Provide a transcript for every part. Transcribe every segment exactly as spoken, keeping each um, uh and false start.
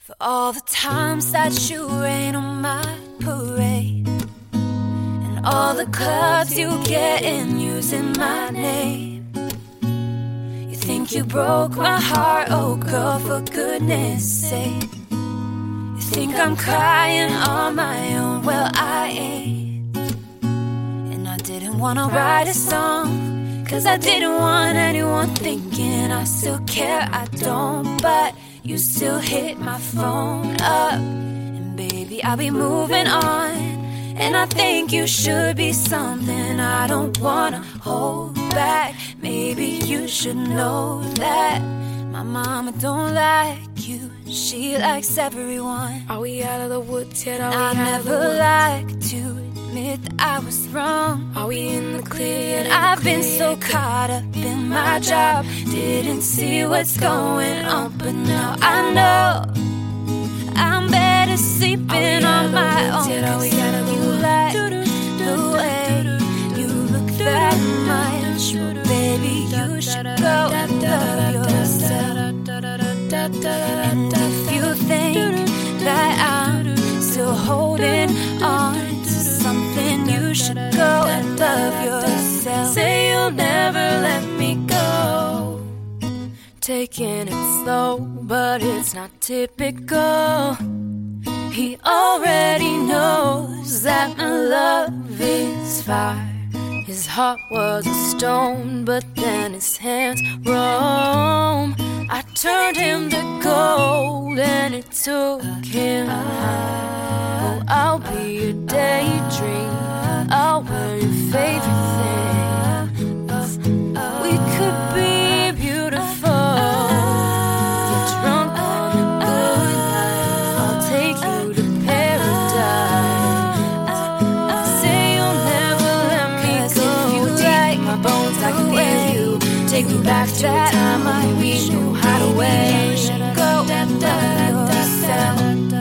For all the times that you rain on my parade, and all the clubs you get in using my name. You think you broke my heart, oh girl, for goodness sake. You think I'm crying on my own, well I ain't. And I didn't wanna write a song, cause I didn't want anyone thinking I still care, I don't. But you still hit my phone up, and baby, I'll be moving on. And I think you should be something I don't wanna hold back. Maybe you should know that my mama don't like you, she likes everyone. Are we out of the woods yet? Are we I out never of the woods? like to admit that I was wrong. Are we in the clear yet? I've been so caught up in my job, didn't see what's going on, but now I know I'm better sleeping on my own. Cause you like the way you look that much, well, baby, you should go and love yourself. And if you think that I'm still holding on to something, you should go and love yourself. Say you'll never let me go. Taking it slow, but it's not typical. He already knows that my love is fire. His heart was a stone, but then his hands roam. I turned him to gold, and it took him high. Oh, I'll be your daydream, I'll wear your favorite thing. We could be beautiful, get drunk on the good life. I'll take you to paradise. Say you'll never let me go. If you like my bones, I can hear you. Take me back to a time when we knew how to wait. Go and love yourself.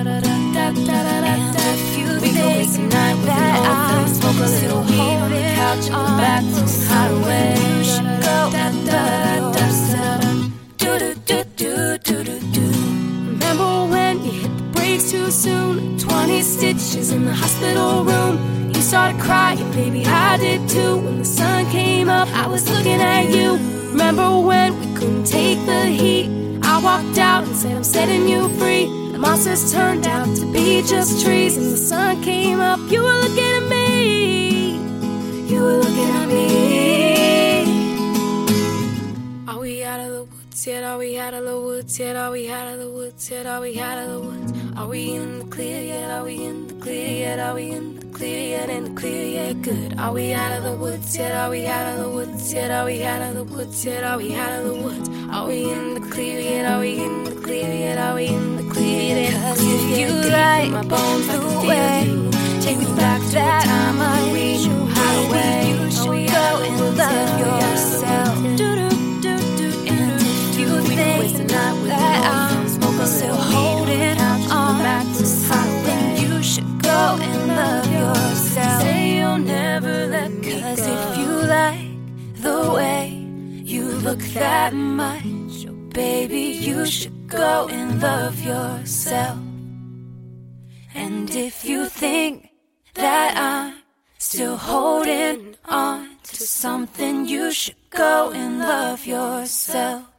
And if you think that I'm smoke a little weed on the couch and go back to how to wait. you should go and love yourself. Do do do do do do do. Remember when you hit the brakes too soon? Twenty stitches in the hospital room. You started crying, baby, I did too. When the sun came up, I was looking at you. Remember when we couldn't take the heat? I walked out and said I'm setting you free. The monsters turned out to be just trees. And the sun came up, you were looking at me. You were looking at me. Are we out of the woods yet? Are we out of the woods yet? Are we out of the woods yet? Are we out of the woods? Are we in the clear yet? Are we in the clear yet? Are we in the clear yet? In the clear yet? Good. Are we out of the woods yet? Are we out of the woods yet? Are we out of the woods yet? Are we out of the woods? Are we in the clear yet? Are we in the clear yet? Are we in the clear yet? Cause if you like my bones, I the can way feel you. Take me back to a time when we knew how to wait. You should go and love yourself. And if you think that I'm still holding on to something, you should go and love yourself. Say you'll never let me go. Cause if you like the way you look that much, oh baby, you should go and love yourself. And if you think that I'm still holding on to something, you should go and love yourself.